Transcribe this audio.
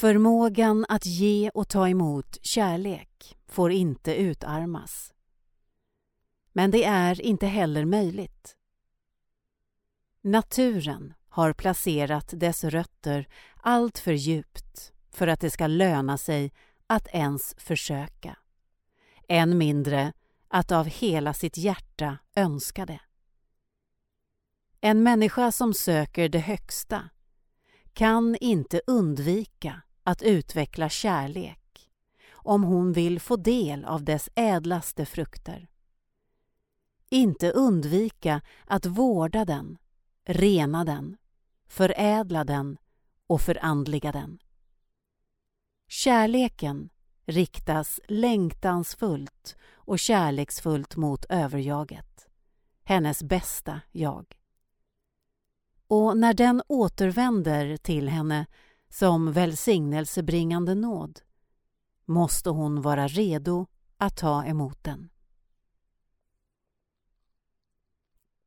Förmågan att ge och ta emot kärlek får inte utarmas. Men det är inte heller möjligt. Naturen har placerat dess rötter allt för djupt för att det ska löna sig att ens försöka. Än mindre att av hela sitt hjärta önska det. En människa som söker det högsta kan inte undvika att utveckla kärlek om hon vill få del av dess ädlaste frukter. Inte undvika att vårda den, rena den, förädla den och förandliga den. Kärleken riktas längtansfullt och kärleksfullt mot överjaget, hennes bästa jag. Och när den återvänder till henne som välsignelsebringande nåd måste hon vara redo att ta emot den.